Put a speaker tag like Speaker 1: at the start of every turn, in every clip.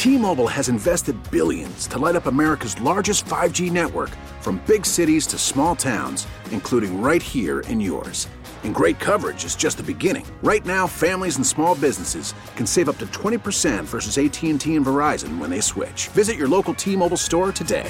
Speaker 1: T-Mobile has invested billions to light up America's largest 5G network, from big cities to small towns, including right here in yours. And great coverage is just the beginning. Right now, families and small businesses can save up to 20% versus AT&T and Verizon when they switch. Visit your local T-Mobile store today.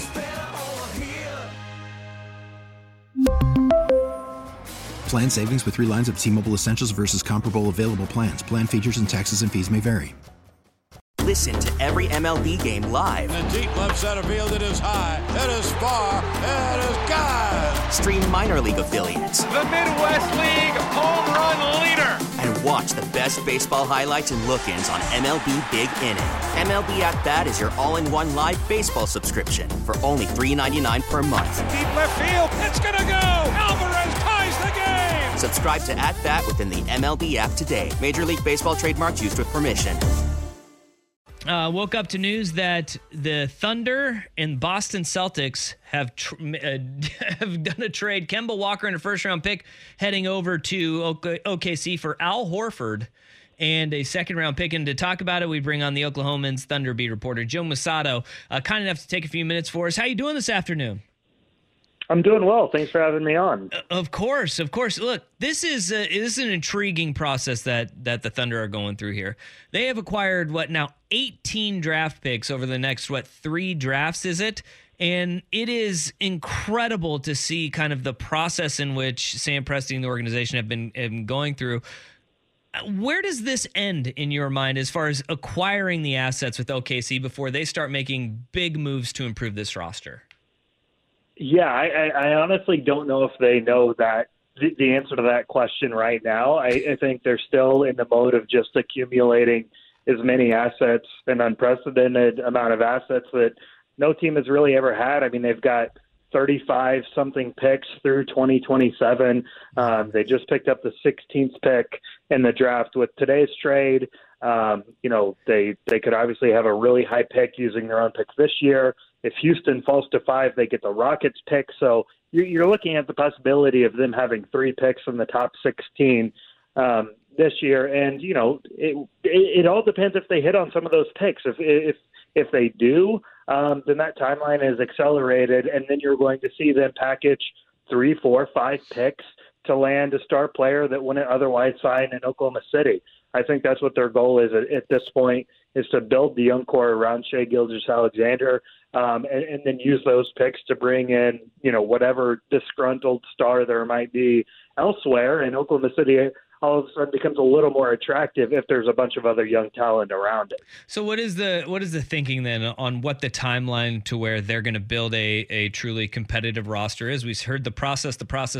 Speaker 2: Plan savings with 3 lines of T-Mobile Essentials versus comparable available plans. Plan features and taxes and fees may vary.
Speaker 3: Listen to every MLB game live.
Speaker 4: In the deep left center field, it is high, it is far, it is gone.
Speaker 3: Stream minor league affiliates.
Speaker 5: The Midwest League home run leader.
Speaker 3: And watch the best baseball highlights and look-ins on MLB Big Inning. MLB At Bat is your all-in-one live baseball subscription for only $3.99 per month.
Speaker 5: Deep left field, it's gonna go. Alvarez ties the game.
Speaker 3: Subscribe to At Bat within the MLB app today. Major League Baseball trademarks used with permission.
Speaker 6: Woke up to news that the Thunder and Boston Celtics have done a trade. Kemba Walker and a first-round pick heading over to OKC for Al Horford and a second-round pick. And to talk about it, we bring on the Oklahomans Thunder beat reporter Joe Musato, kind enough to take a few minutes for us. How you doing this afternoon?
Speaker 7: I'm doing well. Thanks for having me on.
Speaker 6: Of course. Look, this is an intriguing process that the Thunder are going through here. They have acquired 18 draft picks over the next 3 drafts, is it? And it is incredible to see kind of the process in which Sam Presti and the organization have been going through. Where does this end in your mind as far as acquiring the assets with OKC before they start making big moves to improve this roster?
Speaker 7: Yeah, I honestly don't know if they know that the answer to that question right now. I think they're still in the mode of just accumulating as many assets, an unprecedented amount of assets that no team has really ever had. I mean, they've got 35-something picks through 2027. They just picked up the 16th pick in the draft. With today's trade, they could obviously have a really high pick using their own picks this year. If Houston falls to 5, they get the Rockets pick. So you're looking at the possibility of them having 3 picks in the top 16 this year. And, it all depends if they hit on some of those picks. If they do, then that timeline is accelerated, and then you're going to see them package 3, 4, 5 picks to land a star player that wouldn't otherwise sign in Oklahoma City. I think that's what their goal is at this point, is to build the young core around Shai Gilgeous-Alexander, and then use those picks to bring in, whatever disgruntled star there might be elsewhere. And Oklahoma City all of a sudden becomes a little more attractive if there's a bunch of other young talent around it.
Speaker 6: So what is the thinking then on what the timeline to where they're going to build a truly competitive roster is? We've heard the process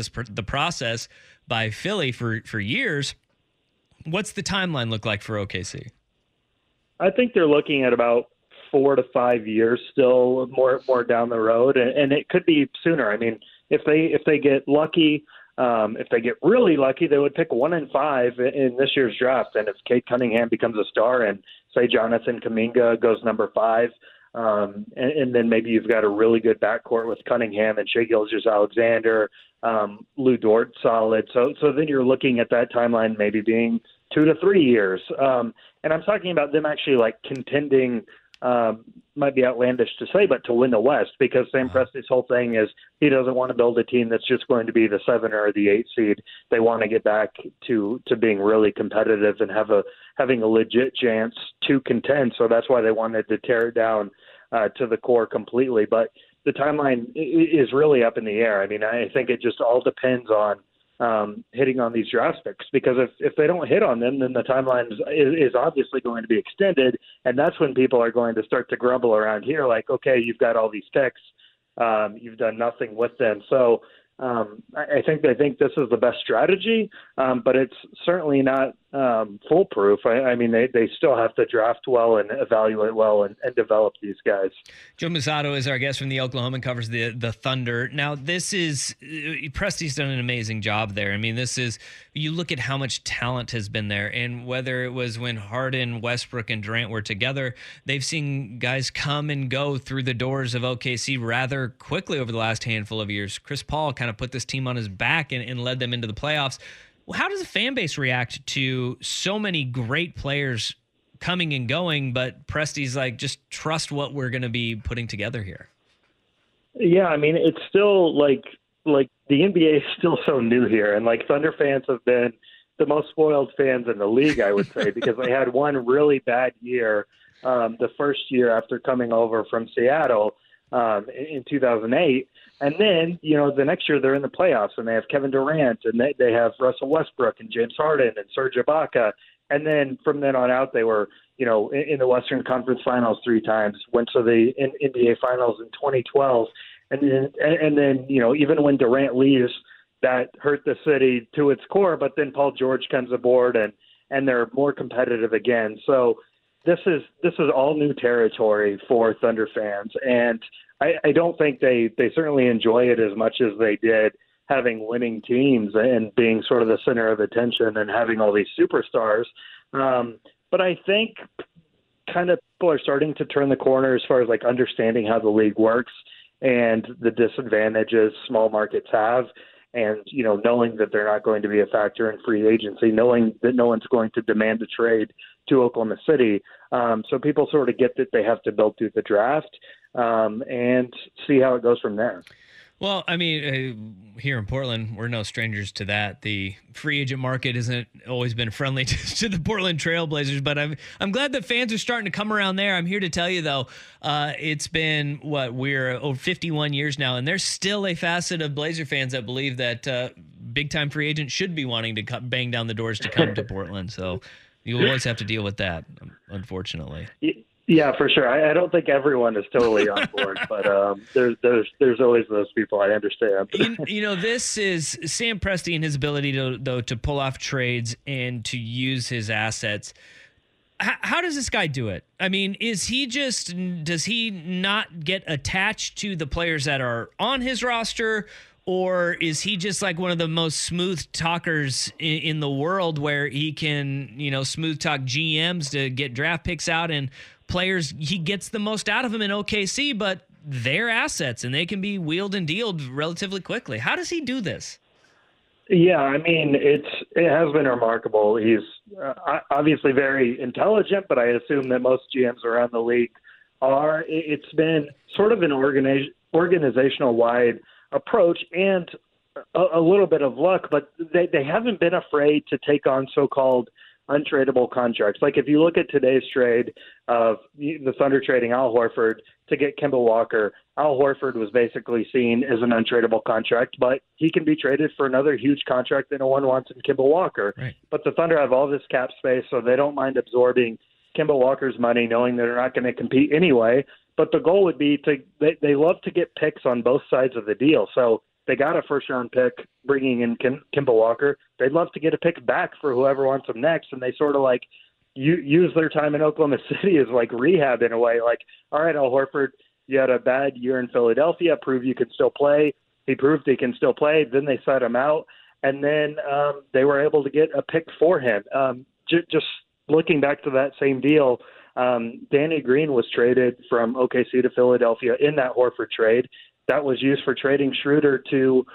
Speaker 6: by Philly for years. What's the timeline look like for OKC?
Speaker 7: I think they're looking at about 4 to 5 years still, more down the road, and it could be sooner. I mean, if they get lucky, if they get really lucky, they would pick 1 and 5 in this year's draft. And if Cade Cunningham becomes a star, and say Jonathan Kuminga goes number 5, and then maybe you've got a really good backcourt with Cunningham and Shai Gilgeous-Alexander, Lou Dort solid. So then you're looking at that timeline maybe being 2 to 3 years. And I'm talking about them actually contending, might be outlandish to say, but to win the West, because Sam Presti's whole thing is he doesn't want to build a team that's just going to be the 7 or the 8 seed. They want to get back to being really competitive and having a legit chance to contend. So that's why they wanted to tear it down to the core completely. But the timeline is really up in the air. I mean, I think it just all depends on hitting on these draft picks, because if they don't hit on them, then the timeline is obviously going to be extended, and that's when people are going to start to grumble around here, like, okay, you've got all these picks, you've done nothing with them. So I think they think this is the best strategy, but it's certainly not foolproof. I mean, they still have to draft well and evaluate well and develop these guys.
Speaker 6: Joe Musato is our guest from the Oklahoman, covers the Thunder. Now, Presti's done an amazing job there. I mean, you look at how much talent has been there, and whether it was when Harden, Westbrook, and Durant were together, they've seen guys come and go through the doors of OKC rather quickly over the last handful of years. Chris Paul kind of put this team on his back and led them into the playoffs. How does the fan base react to so many great players coming and going, but Presti's like, just trust what we're going to be putting together here.
Speaker 7: Yeah, I mean, it's still like the NBA is still so new here, and like Thunder fans have been the most spoiled fans in the league, I would say, because they had one really bad year the first year after coming over from Seattle in 2008. And then, the next year they're in the playoffs and they have Kevin Durant and they have Russell Westbrook and James Harden and Serge Ibaka. And then from then on out, they were, in the Western Conference Finals 3 times, went to the NBA Finals in 2012. And then, even when Durant leaves, that hurt the city to its core. But then Paul George comes aboard and they're more competitive again. So this is all new territory for Thunder fans. And I don't think they certainly enjoy it as much as they did having winning teams and being sort of the center of attention and having all these superstars. But I think kind of people are starting to turn the corner as far as like understanding how the league works and the disadvantages small markets have. And, knowing that they're not going to be a factor in free agency, knowing that no one's going to demand a trade to Oklahoma City. So people sort of get that they have to build through the draft and see how it goes from there.
Speaker 6: Well, I mean, here in Portland, we're no strangers to that. The free agent market hasn't always been friendly to the Portland Trail Blazers, but I'm glad that fans are starting to come around there. I'm here to tell you, though, it's been, we're over 51 years now, and there's still a facet of Blazer fans that believe that big-time free agents should be wanting to bang down the doors to come to Portland. So you always have to deal with that, unfortunately.
Speaker 7: Yeah, for sure. I don't think everyone is totally on board, but there's always those people. I understand.
Speaker 6: This is Sam Presti and his ability to pull off trades and to use his assets. How does this guy do it? I mean, does he not get attached to the players that are on his roster? Or is he just like one of the most smooth talkers in the world where he can, smooth talk GMs to get draft picks out and players? He gets the most out of them in OKC, but they're assets and they can be wheeled and dealed relatively quickly. How does he do this?
Speaker 7: Yeah, I mean, it has been remarkable. He's obviously very intelligent, but I assume that most GMs around the league are. It's been sort of an organizational-wide approach and a little bit of luck, but they haven't been afraid to take on so-called untradeable contracts. Like if you look at today's trade of the Thunder trading Al Horford to get Kemba Walker, Al Horford was basically seen as an untradeable contract, but he can be traded for another huge contract that no one wants in Kemba Walker.
Speaker 6: Right.
Speaker 7: But the Thunder have all this cap space, so they don't mind absorbing Kemba Walker's money, knowing that they're not going to compete anyway. But the goal would be they love to get picks on both sides of the deal. So they got a first-round pick bringing in Kemba Walker. They'd love to get a pick back for whoever wants them next, and they sort of like use their time in Oklahoma City as like rehab in a way. Like, all right, Al Horford, you had a bad year in Philadelphia. Prove you can still play. He proved he can still play. Then they set him out, and then they were able to get a pick for him. Just looking back to that same deal, Danny Green was traded from OKC to Philadelphia in that Horford trade. That was used for trading Schroeder to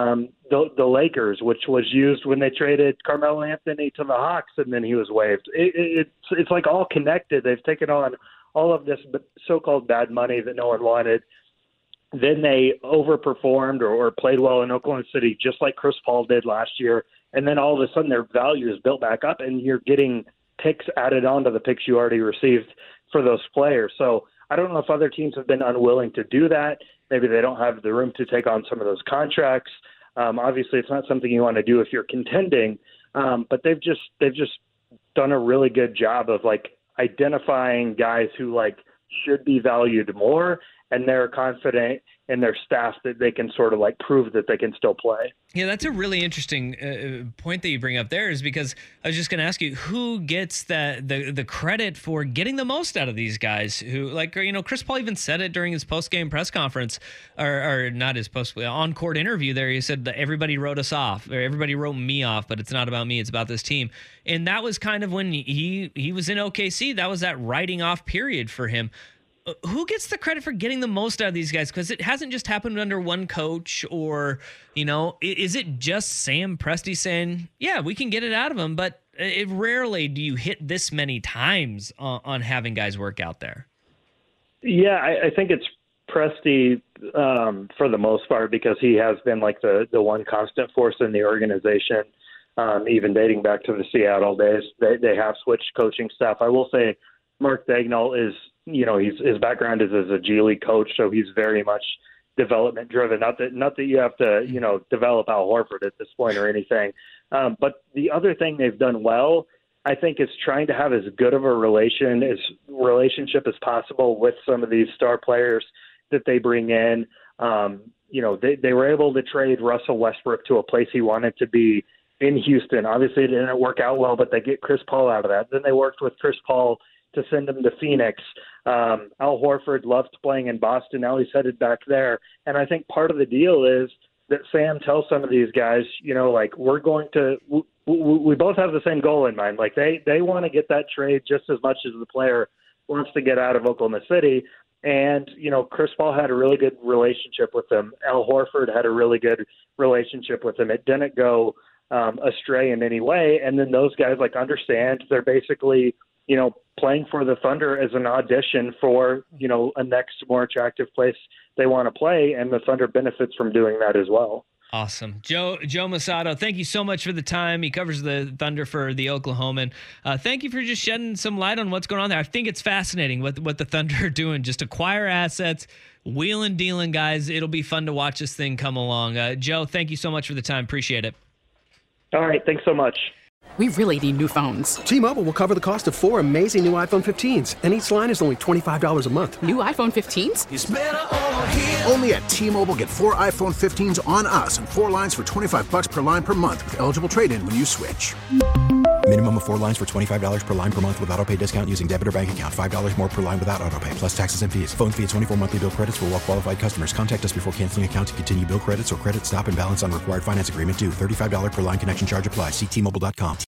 Speaker 7: the Lakers, which was used when they traded Carmelo Anthony to the Hawks, and then he was waived. It's like all connected. They've taken on all of this so-called bad money that no one wanted. Then they overperformed or played well in Oklahoma City, just like Chris Paul did last year. And then all of a sudden their value is built back up, and you're getting picks added on to the picks you already received for those players. So I don't know if other teams have been unwilling to do that. Maybe they don't have the room to take on some of those contracts. Obviously, it's not something you want to do if you're contending, but they've just done a really good job of like identifying guys who like should be valued more, and they're confident in their staff that they can sort of like prove that they can still play.
Speaker 6: Yeah, that's a really interesting point that you bring up there, is because I was just going to ask you, who gets the credit for getting the most out of these guys who, like, Chris Paul even said it during his post-game press conference, or not his on-court interview there. He said that everybody wrote us off, or everybody wrote me off, but it's not about me, it's about this team. And that was kind of when he was in OKC. That was that writing off period for him. Who gets the credit for getting the most out of these guys? Because it hasn't just happened under one coach, or, is it just Sam Presti saying, yeah, we can get it out of them, but rarely do you hit this many times on having guys work out there.
Speaker 7: Yeah, I think it's Presti for the most part, because he has been like the one constant force in the organization, even dating back to the Seattle days. They have switched coaching staff. I will say Mark Daigneault is, his background is as a G League coach, so he's very much development driven. Not that you have to, develop Al Horford at this point or anything. But the other thing they've done well, I think, is trying to have as good of a relationship as possible with some of these star players that they bring in. They were able to trade Russell Westbrook to a place he wanted to be in Houston. Obviously, it didn't work out well, but they get Chris Paul out of that. Then they worked with Chris Paul to send him to Phoenix. Al Horford loved playing in Boston. Now he's headed back there. And I think part of the deal is that Sam tells some of these guys, we're going to – we both have the same goal in mind. Like, they want to get that trade just as much as the player wants to get out of Oklahoma City. And, Chris Paul had a really good relationship with him. Al Horford had a really good relationship with him. It didn't go astray in any way. And then those guys, understand they're basically – playing for the Thunder as an audition for, a next more attractive place they want to play, and the Thunder benefits from doing that as well.
Speaker 6: Awesome. Joe Mussatto, thank you so much for the time. He covers the Thunder for the Oklahoman. Thank you for just shedding some light on what's going on there. I think it's fascinating what the Thunder are doing. Just acquire assets, wheeling, dealing guys. It'll be fun to watch this thing come along. Joe, thank you so much for the time. Appreciate it.
Speaker 7: All right. Thanks so much.
Speaker 8: We really need new phones.
Speaker 9: T-Mobile will cover the cost of 4 amazing new iPhone 15s, and each line is only $25 a month.
Speaker 8: New iPhone 15s?
Speaker 1: It's better over here. Only at T-Mobile, get 4 iPhone 15s on us and 4 lines for $25 per line per month with eligible trade-in when you switch.
Speaker 2: Minimum of 4 lines for $25 per line per month with autopay discount using debit or bank account. $5 more per line without autopay, plus taxes and fees. Phone fee at 24 monthly bill credits for well-qualified customers. Contact us before canceling account to continue bill credits or credit stop and balance on required finance agreement due. $35 per line connection charge applies. See T-Mobile.com.